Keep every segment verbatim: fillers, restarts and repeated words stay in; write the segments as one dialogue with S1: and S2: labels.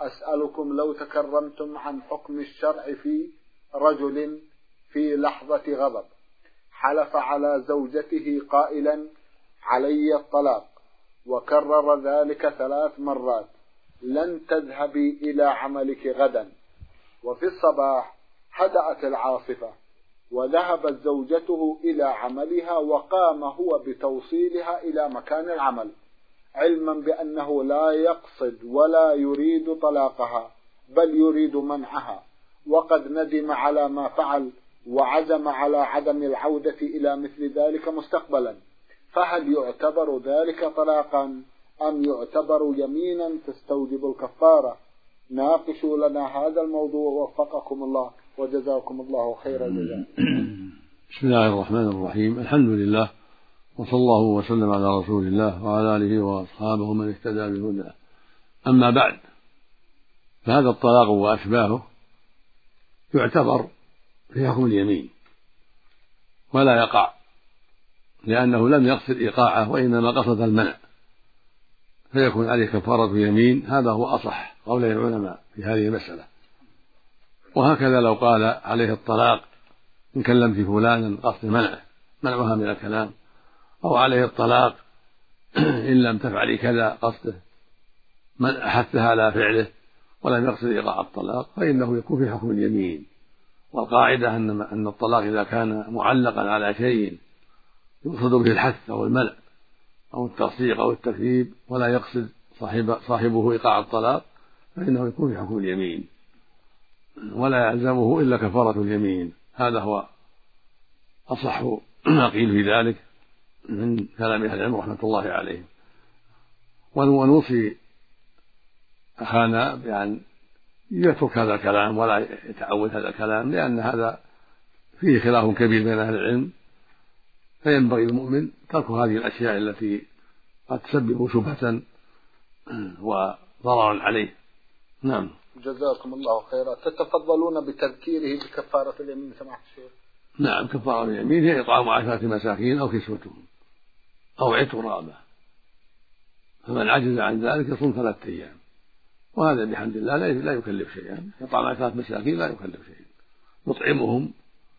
S1: أسألكم لو تكرمتم عن حكم الشرع في رجل في لحظة غضب حلف على زوجته قائلا علي الطلاق، وكرر ذلك ثلاث مرات: لن تذهبي إلى عملك غدا. وفي الصباح هدأت العاصفة وذهبت زوجته إلى عملها، وقام هو بتوصيلها إلى مكان العمل، علما بأنه لا يقصد ولا يريد طلاقها بل يريد منعها، وقد ندم على ما فعل وعزم على عدم العودة إلى مثل ذلك مستقبلا، فهل يعتبر ذلك طلاقا أم يعتبر يمينا تستوجب الكفارة؟ ناقشوا لنا هذا الموضوع وفقكم الله وجزاكم الله خير الجزاء.
S2: بسم الله الرحمن الرحيم. الحمد لله، وصلى الله وسلم على رسول الله وعلى آله وأصحابه من اهتدى بهداه. أما بعد، فهذا الطلاق وأشباهه يعتبر في حكم اليمين ولا يقع، لأنه لم يقصد إيقاعه وإنما قصد المنع، فيكون عليه كفارة يمين. هذا هو أصح قولي العلماء في هذه المسألة. وهكذا لو قال عليه الطلاق إن كلمت فلانا قصد منعه منعها من الكلام، أو عليه الطلاق إن لم تفعلي كذا قصده من أحثها على فعله ولم يقصد إيقاع الطلاق، فإنه يكون في حكم اليمين. والقاعدة أن أن الطلاق إذا كان معلقا على شيء يقصد به الحث أو المنع أو التصديق أو التكذيب ولا يقصد صاحب صاحبه إيقاع الطلاق، فإنه يكون في حكم اليمين ولا يلزمه إلا كفارة اليمين. هذا هو أصح ما قيل في ذلك من كلام أهل العلم رحمة الله عليهم. ونوصي أخانا بأن يترك هذا الكلام ولا يتعود هذا الكلام، لأن هذا فيه خلاف كبير بين أهل العلم، فينبغي المؤمن ترك هذه الأشياء التي قد تسبب شبهة وضررا عليه. نعم.
S1: جزاكم الله خيرا. تتفضلون بتذكيره بكفارة اليمين سماحة الشيخ؟
S2: نعم، كفارة اليمين هي إطعام عشرة مساكين أو كسوتهم أو عتق رقبة، فمن عجز عن ذلك يصوم ثلاثة أيام، وهذا بحمد الله لا يكلف شيئا. إطعام عشرة مساكين لا يكلف شيئا، يطعمهم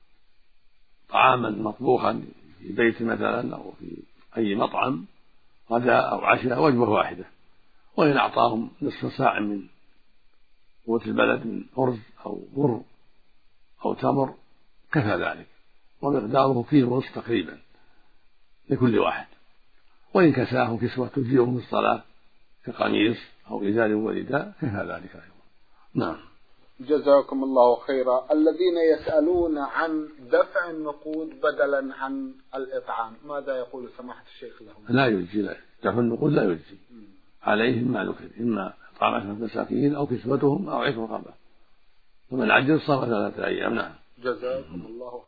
S2: طعاما مطبوخا في بيت مثلا أو في أي مطعم غداء أو عشاء وجبة واحدة، وإن أعطاهم نصف ساع من قوت البلد من أرز أو بر أو تمر كفى ذلك، ومقداره كيلو ونصف تقريبا لكل واحد. وإن كساهم كسوة تجزئهم في الصلاة كقميص أو إزار ورداء كفى ذلك أيضا. نعم.
S1: جزاكم الله خيرا. الذين يسألون عن دفع النقود بدلا عن الإطعام ماذا يقول سماحة الشيخ لهم؟
S2: لا يجزي، لا دفع النقود لا يجزي، عليهم ما ذكر، إما إطعام عشرة مساكين أو كسوتهم أو عتق رقبة، ومن عجز صام ثلاثة أيام. نعم.
S1: جزاكم الله